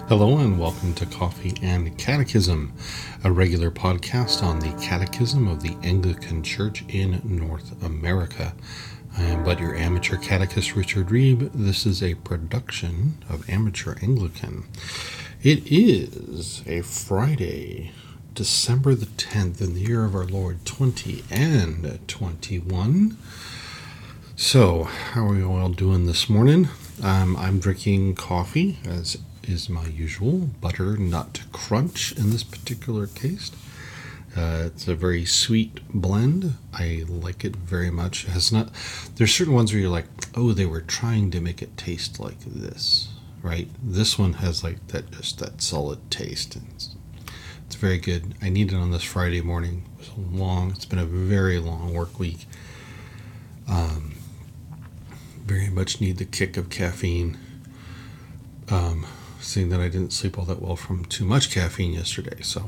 Hello and welcome to Coffee and Catechism, a regular podcast on the Catechism of the Anglican Church in North America. I am but your amateur catechist, Richard Reeb. This is a production of Amateur Anglican. It is a Friday, December the 10th, in the year of our Lord 2021. So, how are you all doing this morning? I'm drinking coffee, as is my usual, butternut crunch in this particular case. It's a very sweet blend. I like it very much. There's certain ones where you're like, oh, they were trying to make it taste like this, right? This one has like that solid taste. It's very good. I need it on this Friday morning. It's been a very long work week. Very much need the kick of caffeine. Seeing that I didn't sleep all that well from too much caffeine yesterday, so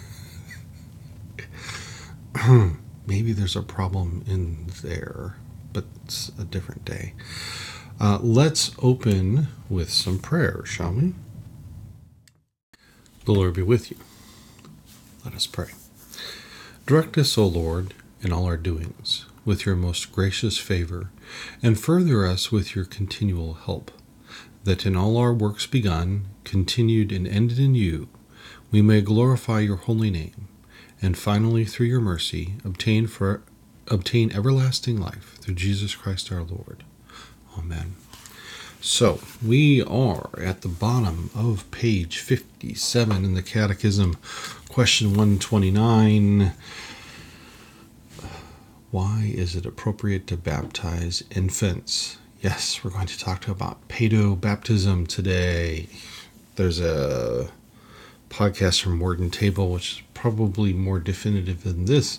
maybe there's a problem in there, but it's a different day. Let's open with some prayer, shall we? The Lord be with you. Let us pray. Direct us, O Lord, in all our doings, with your most gracious favor, and further us with your continual help, that in all our works begun, continued, and ended in you, we may glorify your holy name, and finally, through your mercy, obtain everlasting life, through Jesus Christ our Lord. Amen. So, we are at the bottom of page 57 in the Catechism, question 129. Why is it appropriate to baptize infants? Yes, we're going to talk about paedo-baptism today. There's a podcast from Word & Table, which is probably more definitive than this.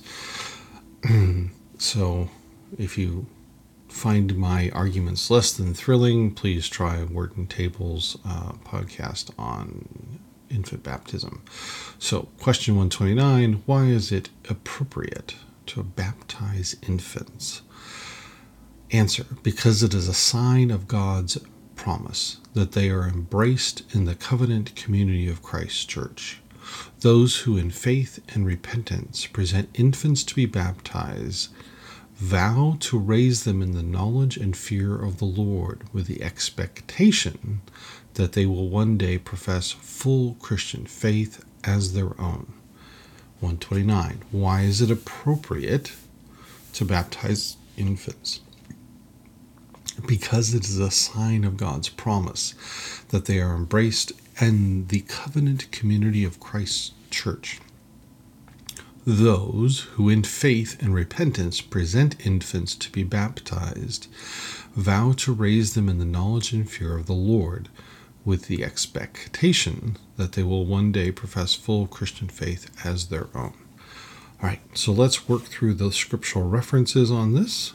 So if you find my arguments less than thrilling, please try Word & Table's podcast on infant baptism. So question 129, why is it appropriate to baptize infants? Answer, because it is a sign of God's promise that they are embraced in the covenant community of Christ's church. Those who in faith and repentance present infants to be baptized vow to raise them in the knowledge and fear of the Lord with the expectation that they will one day profess full Christian faith as their own. 129. Why is it appropriate to baptize infants? Because it is a sign of God's promise that they are embraced in the covenant community of Christ's church. Those who in faith and repentance present infants to be baptized vow to raise them in the knowledge and fear of the Lord, with the expectation that they will one day profess full Christian faith as their own. All right, so let's work through the scriptural references on this.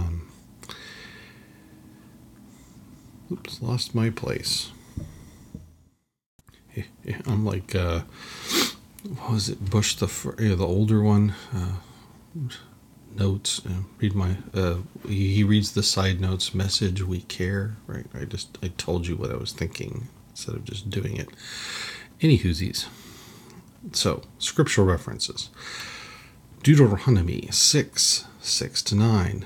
Oops, lost my place. I'm like, what was it? Bush, the older one. Notes. Read my. He reads the side notes. Message. We care. Right. I told you what I was thinking instead of just doing it. Anywhoosies. So scriptural references. Deuteronomy 6:6-9,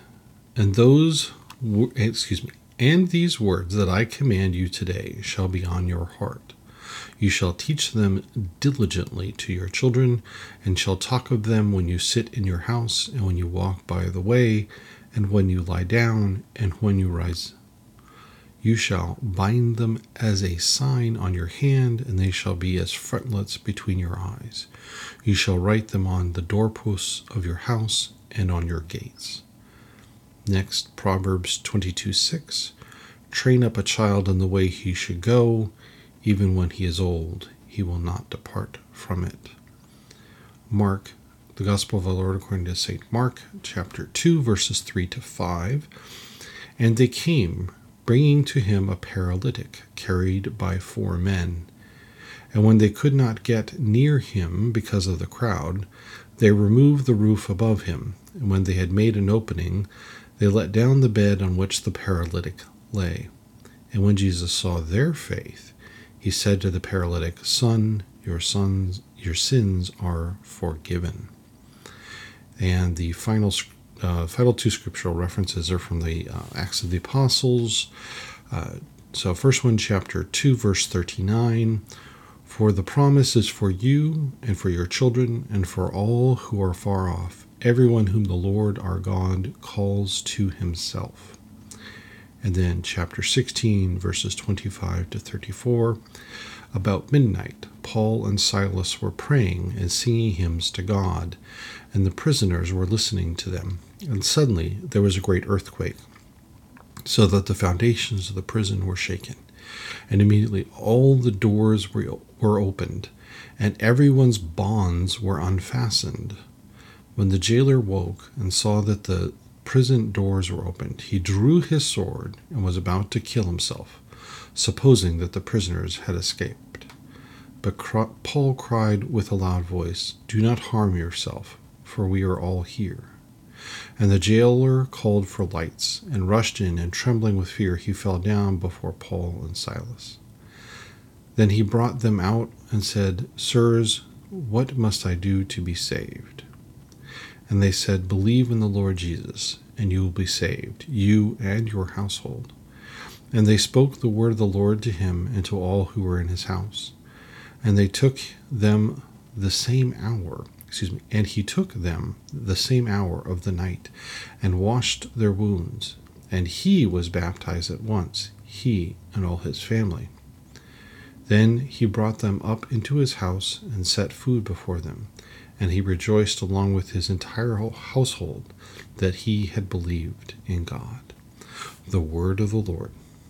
and these words that I command you today shall be on your heart. You shall teach them diligently to your children, and shall talk of them when you sit in your house, and when you walk by the way, and when you lie down, and when you rise. You shall bind them as a sign on your hand, and they shall be as frontlets between your eyes. You shall write them on the doorposts of your house and on your gates. Next, Proverbs 22:6. Train up a child in the way he should go, even when he is old, he will not depart from it. Mark, the Gospel of the Lord according to St. Mark, chapter 2, verses 3-5. And they came, bringing to him a paralytic, carried by 4 men. And when they could not get near him because of the crowd, they removed the roof above him, and when they had made an opening, they let down the bed on which the paralytic lay. And when Jesus saw their faith, He said to the paralytic, "Son, your sins are forgiven." And the final two scriptural references are from the Acts of the Apostles. So first one, chapter 2, verse 39. For the promise is for you and for your children and for all who are far off, everyone whom the Lord our God calls to himself. And then chapter 16, verses 25 to 34. About midnight, Paul and Silas were praying and singing hymns to God, and the prisoners were listening to them. And suddenly there was a great earthquake, so that the foundations of the prison were shaken. And immediately all the doors were opened, and everyone's bonds were unfastened. When the jailer woke and saw that the prison doors were opened, he drew his sword and was about to kill himself, supposing that the prisoners had escaped. But Paul cried with a loud voice, "Do not harm yourself, for we are all here." And the jailer called for lights and rushed in, and trembling with fear, he fell down before Paul and Silas. Then he brought them out and said, "Sirs, what must I do to be saved?" And they said, "Believe in the Lord Jesus, and you will be saved, you and your household." And they spoke the word of the Lord to him and to all who were in his house. And they took them the same hour, and he took them the same hour of the night, and washed their wounds. And he was baptized at once, he and all his family. Then he brought them up into his house and set food before them. And he rejoiced along with his entire household that he had believed in God. The word of the Lord.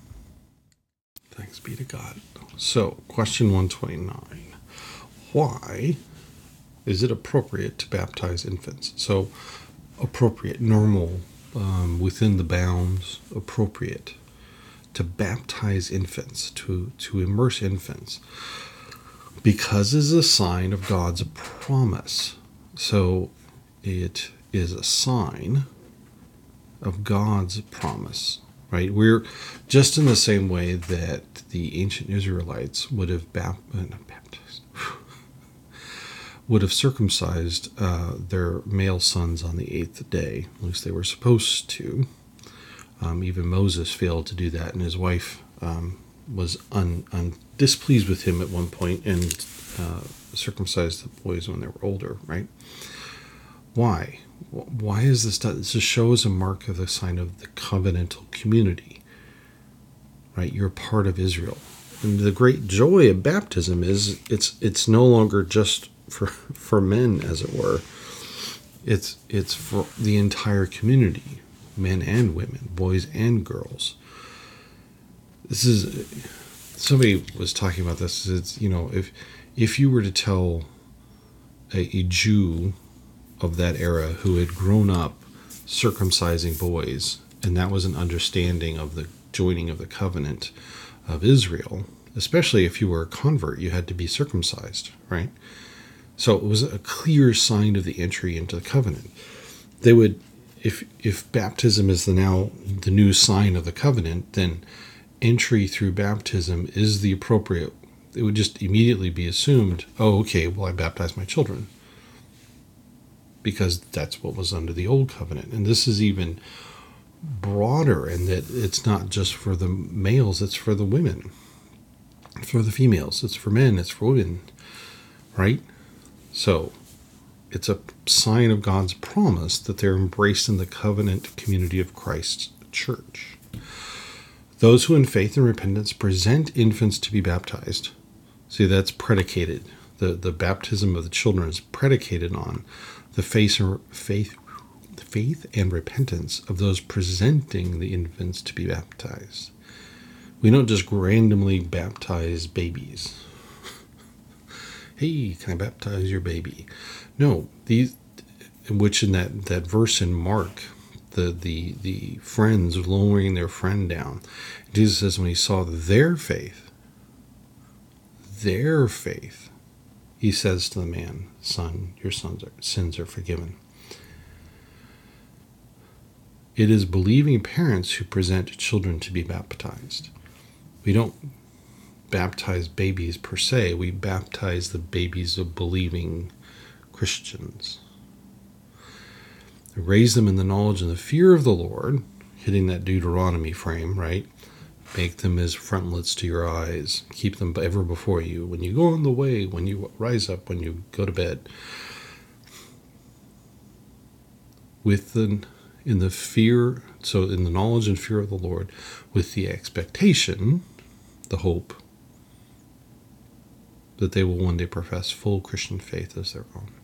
Thanks be to God. So, question 129. Why is it appropriate to baptize infants? So, appropriate, normal, within the bounds, appropriate to baptize infants, to immerse infants, because it is a sign of God's promise. So, it is a sign of God's promise. Right? We're just in the same way that the ancient Israelites would have circumcised their male sons on the 8th day. At least they were supposed to. Even Moses failed to do that, and his wife was displeased with him at one point and circumcised the boys when they were older. Right? Why? Why is this done? This shows a mark of the sign of the covenantal community, right? You're part of Israel. And the great joy of baptism is it's no longer just for men, as it were. It's for the entire community, men and women, boys and girls. This is, somebody was talking about this. It's, if you were to tell a Jew of that era who had grown up circumcising boys, and that was an understanding of the joining of the covenant of Israel, especially if you were a convert, you had to be circumcised, right? So it was a clear sign of the entry into the covenant. They would, if baptism is the new sign of the covenant, then entry through baptism is the appropriate. It would just immediately be assumed, oh, okay, well, I baptize my children, because that's what was under the old covenant. And this is even broader in that it's not just for the males, it's for the women, for the females, it's for men, it's for women, right? So it's a sign of God's promise that they're embraced in the covenant community of Christ's church. Those who in faith and repentance present infants to be baptized, see, that's predicated. The baptism of the children is predicated on the faith and repentance of those presenting the infants to be baptized. We don't just randomly baptize babies. Hey, can I baptize your baby? No, which in that verse in Mark, the friends lowering their friend down, Jesus says when he saw their faith, he says to the man, "Son, your sins are forgiven." It is believing parents who present children to be baptized. We don't baptize babies per se. We baptize the babies of believing Christians. Raise them in the knowledge and the fear of the Lord, hitting that Deuteronomy frame, right? Make them as frontlets to your eyes. Keep them ever before you. When you go on the way, when you rise up, when you go to bed. In the fear, so in the knowledge and fear of the Lord, with the expectation, the hope, that they will one day profess full Christian faith as their own.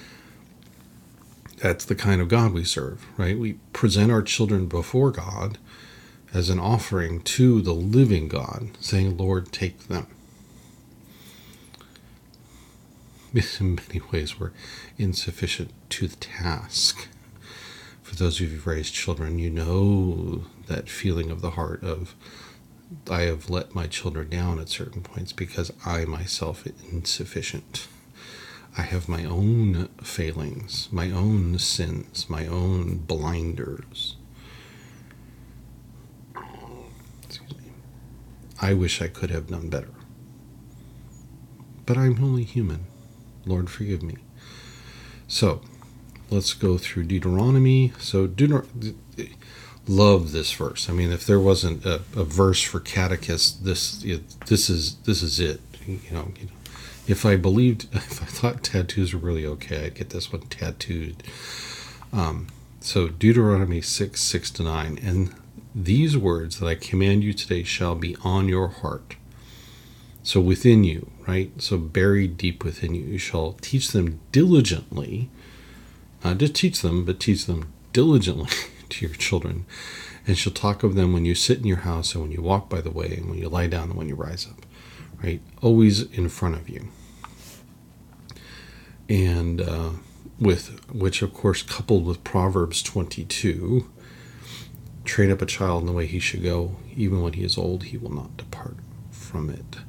That's the kind of God we serve, right? We present our children before God as an offering to the living God, saying, Lord, take them. In many ways, we're insufficient to the task. For those of you who've raised children, you know that feeling of the heart of, I have let my children down at certain points because I myself am insufficient. I have my own failings, my own sins, my own blinders. Excuse me. I wish I could have done better. But I'm only human. Lord, forgive me. So, let's go through Deuteronomy. So, love this verse. I mean, if there wasn't a verse for catechists, this is it. You know, if I thought tattoos were really okay, I'd get this one tattooed. So Deuteronomy 6:6-9, and these words that I command you today shall be on your heart. So within you, right? So buried deep within you. You shall teach them diligently. Not just teach them, but teach them diligently to your children, and shall talk of them when you sit in your house and when you walk by the way and when you lie down and when you rise up, right? Always in front of you. And with which, of course, coupled with Proverbs 22, train up a child in the way he should go, even when he is old, he will not depart from it.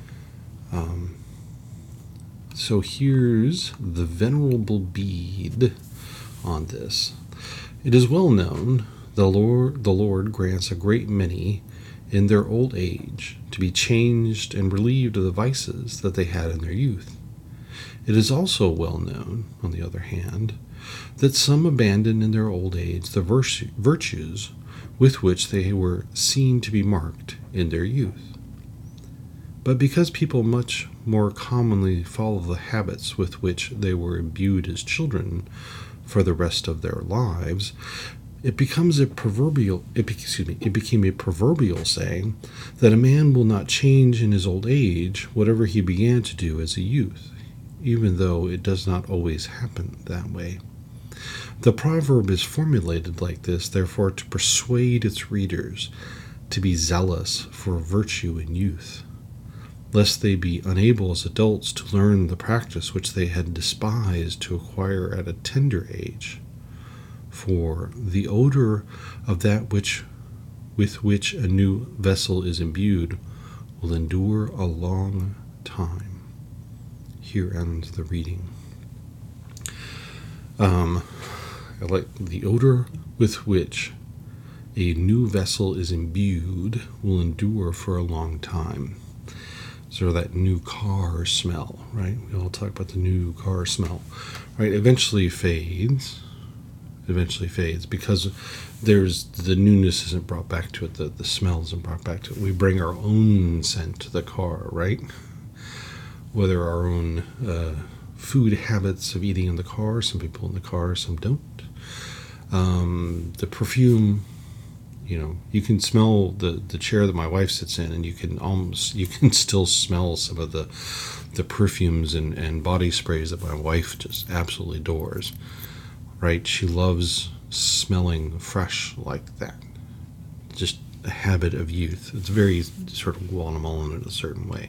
So here's the Venerable Bede on this. It is well known the Lord grants a great many in their old age to be changed and relieved of the vices that they had in their youth. It is also well known, on the other hand, that some abandon in their old age the virtues with which they were seen to be marked in their youth. But because people much more commonly follow the habits with which they were imbued as children for the rest of their lives, it became a proverbial saying that a man will not change in his old age whatever he began to do as a youth, even though it does not always happen that way. The proverb is formulated like this, therefore, to persuade its readers to be zealous for virtue in youth, lest they be unable as adults to learn the practice which they had despised to acquire at a tender age. For the odor of that with which a new vessel is imbued will endure a long time. Here ends the reading. I like the odor with which a new vessel is imbued will endure for a long time. So that new car smell, right? We all talk about the new car smell, right? Eventually fades because there's the newness isn't brought back to it, the smell isn't brought back to it. We bring our own scent to the car, right? Whether our own food habits of eating in the car, some people in the car, some don't. The perfume, you can smell the chair that my wife sits in, and you can still smell some of the perfumes and body sprays that my wife just absolutely adores, right? She loves smelling fresh like that. Just a habit of youth. It's very sort of Guatemalan in a certain way.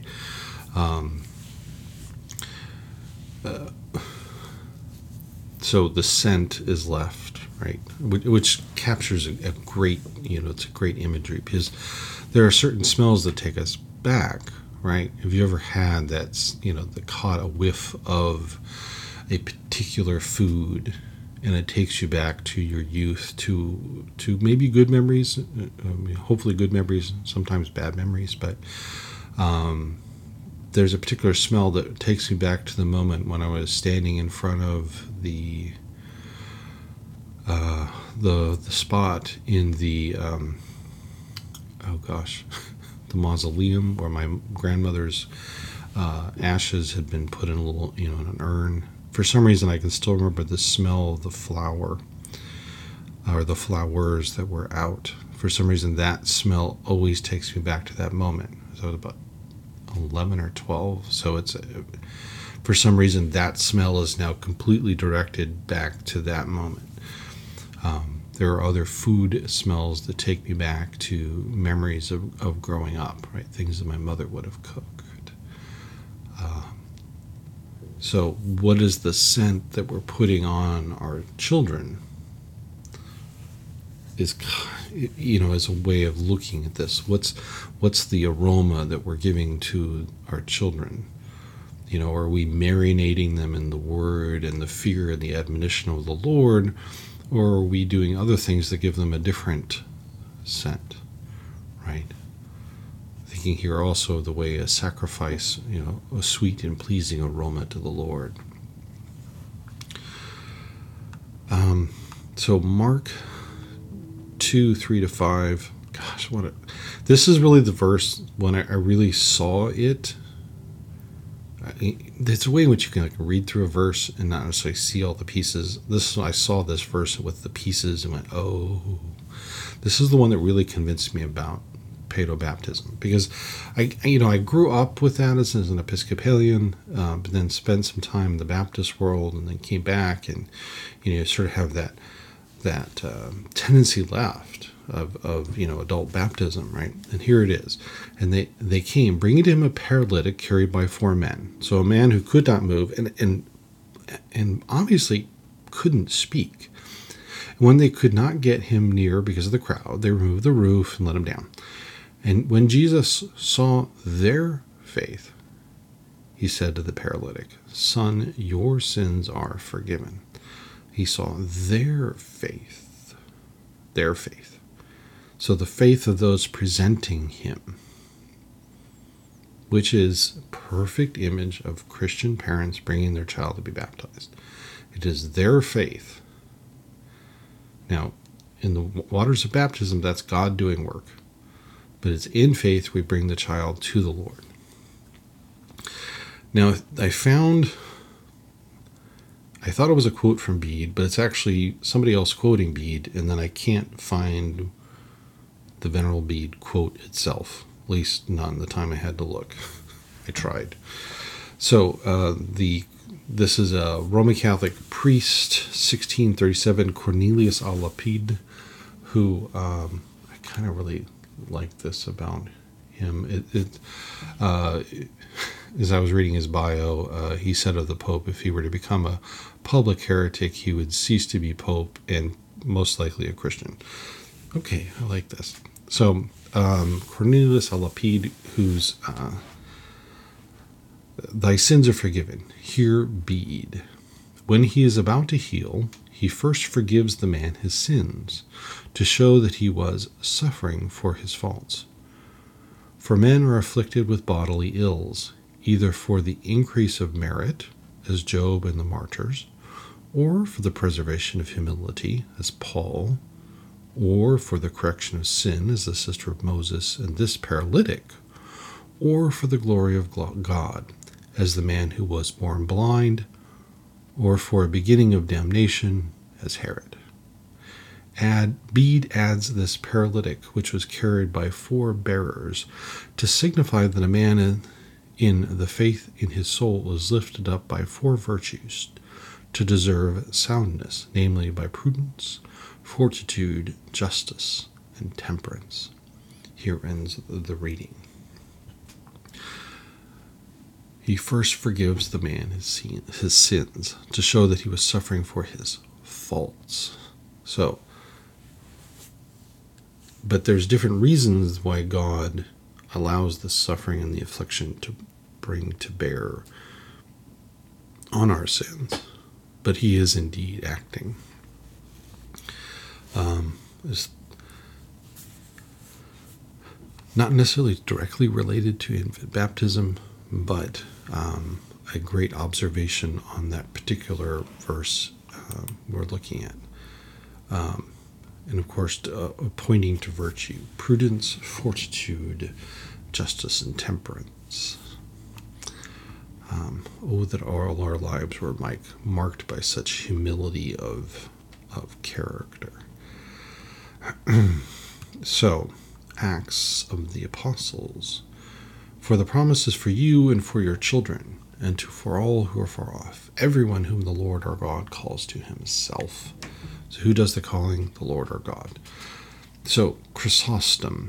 So the scent is left, right, which captures a great, it's a great imagery, because there are certain smells that take us back, right? Have you ever had that, that caught a whiff of a particular food, and it takes you back to your youth, to maybe good memories, hopefully good memories, sometimes bad memories, but There's a particular smell that takes me back to the moment when I was standing in front of the spot in the oh gosh, the mausoleum where my grandmother's ashes had been put in a little, in an urn. For some reason, I can still remember the smell of the flower or the flowers that were out. For some reason, that smell always takes me back to that moment. So about 11 or 12. So it's for some reason that smell is now completely directed back to that moment. There are other food smells that take me back to memories of growing up, right? Things that my mother would have cooked. So what is the scent that we're putting on our children is, as a way of looking at this. What's the aroma that we're giving to our children? Are we marinating them in the word and the fear and the admonition of the Lord, or are we doing other things that give them a different scent, right? Thinking here also of the way a sacrifice, a sweet and pleasing aroma to the Lord. So Mark 2:3-5. Gosh, this is really the verse when I really saw it. There's a way in which you can read through a verse and not necessarily see all the pieces. I saw this verse with the pieces and went, oh, this is the one that really convinced me about paedobaptism, because I grew up with that as an Episcopalian, but then spent some time in the Baptist world and then came back, and sort of have that tendency left of adult baptism, right? And here it is. And they came, bringing to him a paralytic carried by 4 men. So a man who could not move and obviously couldn't speak. And when they could not get him near because of the crowd, they removed the roof and let him down. And when Jesus saw their faith, he said to the paralytic, "Son, your sins are forgiven." He saw their faith. Their faith. So the faith of those presenting him, which is a perfect image of Christian parents bringing their child to be baptized. It is their faith. Now, in the waters of baptism, that's God doing work. But it's in faith we bring the child to the Lord. Now, I thought it was a quote from Bede, but it's actually somebody else quoting Bede, and then I can't find the Venerable Bede quote itself, at least not in the time I had to look. I tried. So this is a Roman Catholic priest, 1637, Cornelius a Lapide, who I kind of really like this about him. As I was reading his bio, he said of the Pope, if he were to become a public heretic, he would cease to be Pope and most likely a Christian. Okay, I like this. So Cornelius a Lapide, whose thy sins are forgiven. Hear Bede. When he is about to heal, he first forgives the man his sins, to show that he was suffering for his faults. For men are afflicted with bodily ills, either for the increase of merit, as Job and the martyrs, or for the preservation of humility, as Paul, or for the correction of sin, as the sister of Moses and this paralytic, or for the glory of God, as the man who was born blind, or for a beginning of damnation, as Herod. Bede adds this paralytic, which was carried by 4 bearers, to signify that a man in the faith in his soul is lifted up by 4 virtues to deserve soundness, namely by prudence, fortitude, justice, and temperance. Here ends the reading. He first forgives the man his sins, to show that he was suffering for his faults. So, but there's different reasons why God allows the suffering and the affliction to bring to bear on our sins. But he is indeed acting. Not necessarily directly related to infant baptism, but a great observation on that particular verse we're looking at. And of course, pointing to virtue, prudence, fortitude, justice, and temperance. Oh, that all our lives were marked by such humility of character. So, Acts of the Apostles. For the promise is for you and for your children, and for all who are far off, everyone whom the Lord our God calls to himself. So who does the calling? The Lord our God. So Chrysostom.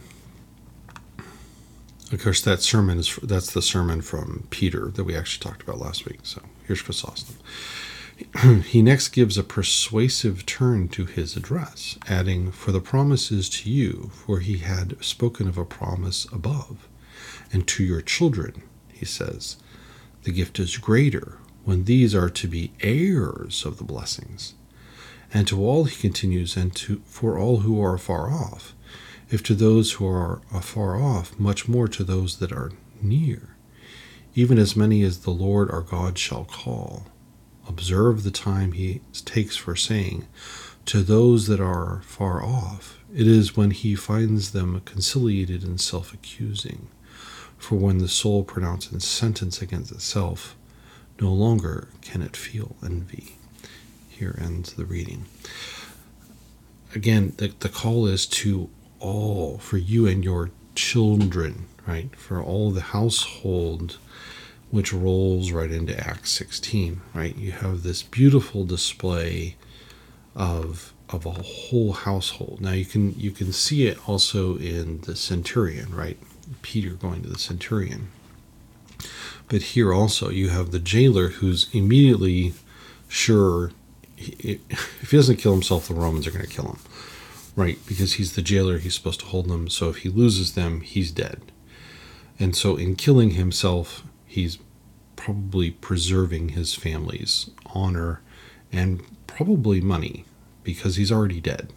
Of course, that's the sermon from Peter that we actually talked about last week. So here's Chrysostom. He next gives a persuasive turn to his address, adding, "For the promise is to you, for he had spoken of a promise above. And to your children," he says, "the gift is greater, when these are to be heirs of the blessings. And to all," he continues, "for all who are far off, if to those who are afar off, much more to those that are near, even as many as the Lord our God shall call. Observe the time he takes for saying, to those that are far off, it is when he finds them conciliated and self-accusing. For when the soul pronounces sentence against itself, no longer can it feel envy." Here ends the reading. Again, the call is to all, for you and your children, right? For all the household, which rolls right into Acts 16, right? You have this beautiful display of a whole household. Now you can see it also in the centurion, right? Peter going to the centurion. But here also you have the jailer who's immediately sure if he doesn't kill himself, the Romans are going to kill him, right? Because he's the jailer, he's supposed to hold them. So if he loses them, he's dead. And so in killing himself, he's probably preserving his family's honor and probably money because he's already dead.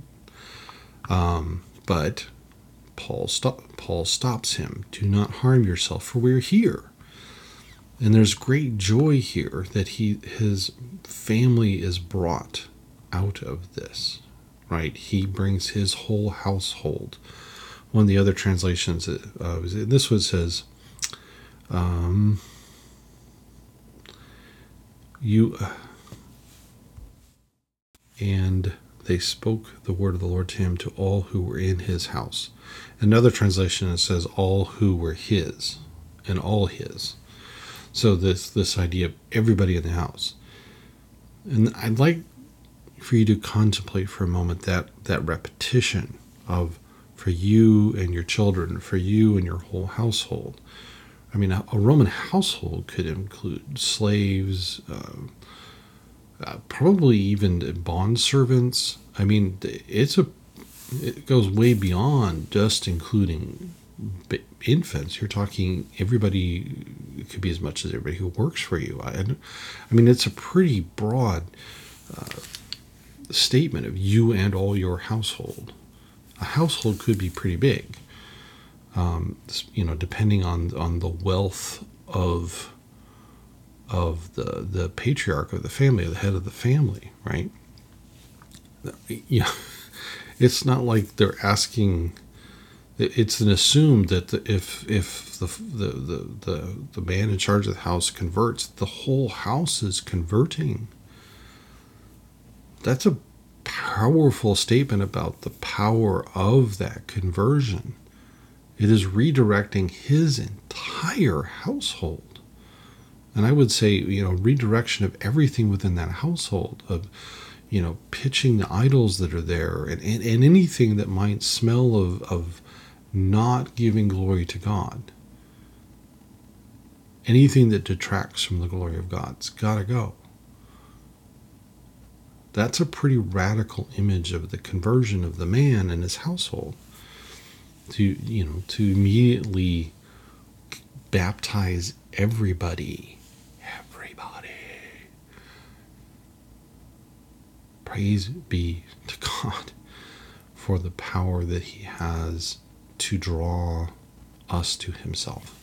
But Paul stops him. "Do not harm yourself, for we're here." And there's great joy here that his family is brought out of this, right? He brings his whole household. One of the other translations, this one says, and they spoke the word of the Lord to him, to all who were in his house. Another translation, it says all who were his, and all his. So this idea of everybody in the house. And I'd like for you to contemplate for a moment that repetition of for you and your children, for you and your whole household. I mean, a Roman household could include slaves, probably even bond servants. I mean, it goes way beyond just including infants. You're talking everybody. It could be as much as everybody who works for you. I mean, it's a pretty broad statement of you and all your household. A household could be pretty big, depending on the wealth of the patriarch of the family, the head of the family, right? Yeah, it's not like they're asking. It's an assumed that if the man in charge of the house converts, the whole house is converting. That's a powerful statement about the power of that conversion. It is redirecting his entire household. And I would say, redirection of everything within that household, of, pitching the idols that are there and anything that might smell of not giving glory to God. Anything that detracts from the glory of God's got to go. That's a pretty radical image of the conversion of the man and his household. To immediately baptize everybody. Praise be to God for the power that he has to draw us to himself.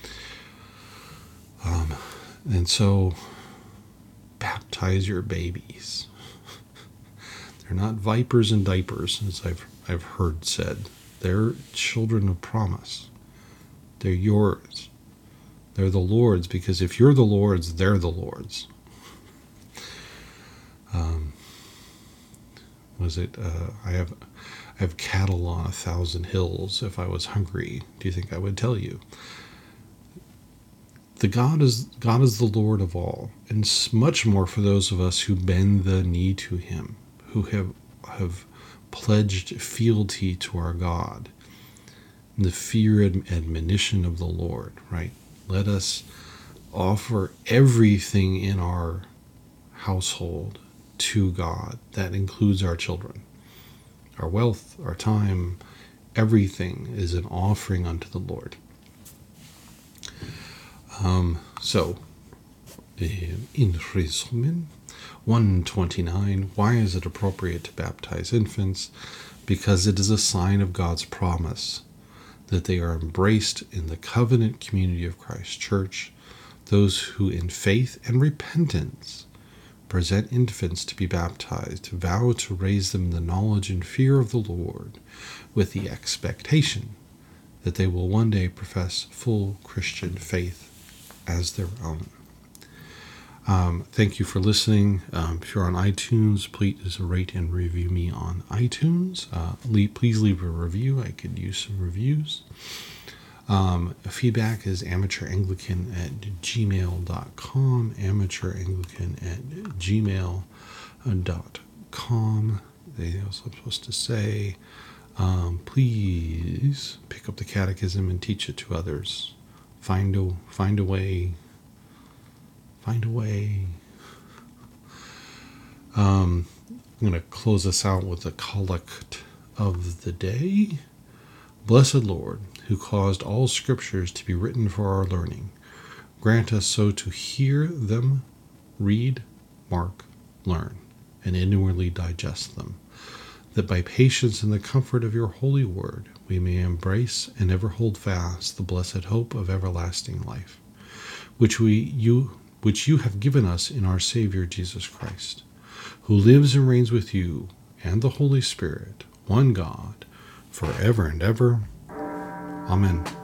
And so, baptize your babies. They're not vipers in diapers, as I've heard said. They're children of promise. They're yours. They're the Lord's, because if you're the Lord's, they're the Lord's. I have cattle on 1,000 hills. If I was hungry, do you think I would tell you? God is the Lord of all, and much more for those of us who bend the knee to him, who have pledged fealty to our God, the fear and admonition of the Lord, right? Let us offer everything in our household to God. That includes our children, our wealth, our time. Everything is an offering unto the Lord. So, in resumen, 129, why is it appropriate to baptize infants? Because it is a sign of God's promise that they are embraced in the covenant community of Christ's church, those who in faith and repentance present infants to be baptized, vow to raise them in the knowledge and fear of the Lord, with the expectation that they will one day profess full Christian faith as their own. Thank you for listening. If you're on iTunes, please rate and review me on iTunes. Please leave a review. I could use some reviews. Feedback is amateuranglican@gmail.com, amateuranglican@gmail.com. They also supposed to say, please pick up the catechism and teach it to others. Find a way. Find a way. I'm going to close us out with a collect of the day. Blessed Lord, who caused all scriptures to be written for our learning, grant us so to hear them, read, mark, learn, and inwardly digest them, that by patience and the comfort of your holy word we may embrace and ever hold fast the blessed hope of everlasting life, which you have given us in our Savior Jesus Christ, who lives and reigns with you and the Holy Spirit, one God, forever and ever. Amen.